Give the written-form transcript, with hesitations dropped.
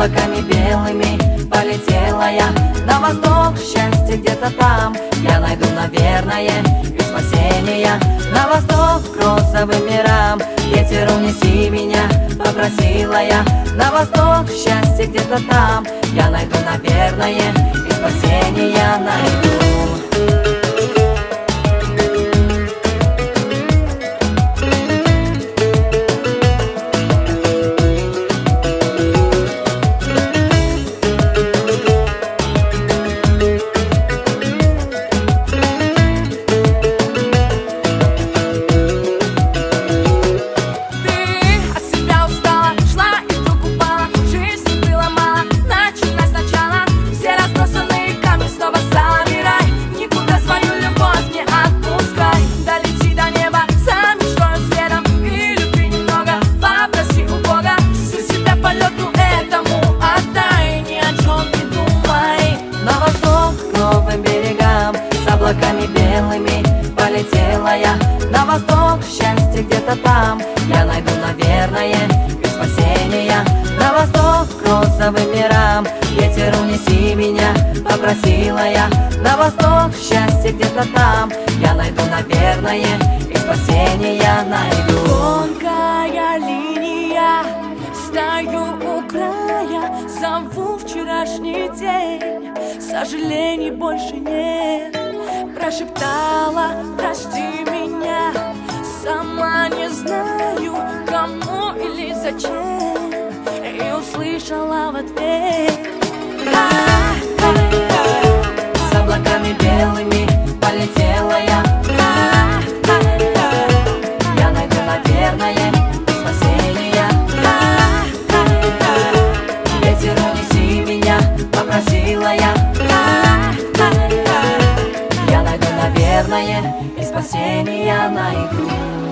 облаками белыми полетела я на восток, счастье где-то там я найду, наверное, и спасения. На восток, к розовым мирам, ветер унеси меня, попросила я. На восток, счастье где-то там я найду, наверное, и спасения найду. Облаками белыми полетела я на восток, счастье где-то там я найду, наверное, и спасения. На восток, к розовым мирам, ветер унеси меня, попросила я. На восток, счастье где-то там я найду, наверное, и спасения найду. Тонкая линия, стою у края, зову вчерашний день, сожалений больше нет. Прошептала, прости меня, сама не знаю, кому или зачем, и услышала в ответ. С облаками белыми полетела я, я найду, наверное, спасения. Ветер унеси меня, попросила я. Я найду, наверное, и спасения найду.